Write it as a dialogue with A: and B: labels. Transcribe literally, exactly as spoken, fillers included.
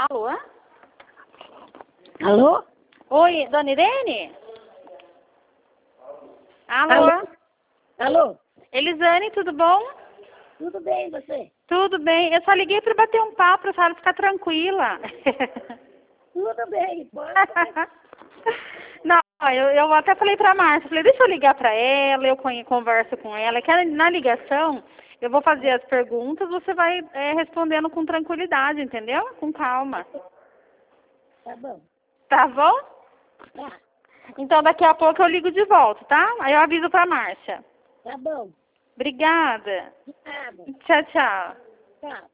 A: Alô?
B: Alô?
A: Oi, dona Irene? Alô?
B: Alô? Alô?
A: Elisane, tudo bom?
B: Tudo bem, você?
A: Tudo bem. Eu só liguei para bater um papo, para a senhora ficar tranquila.
B: Tudo bem, pode.
A: Não, eu, eu até falei para a Márcia, falei, deixa eu ligar para ela, eu conhe- converso com ela, que na ligação eu vou fazer as perguntas, você vai é, respondendo com tranquilidade, entendeu? Com calma.
B: Tá bom.
A: Tá bom?
B: Tá,
A: Então daqui a pouco eu ligo de volta, tá? Aí eu aviso para a Márcia.
B: tá bom.
A: Obrigada.
B: De nada.
A: Tchau, tchau.
B: Tchau.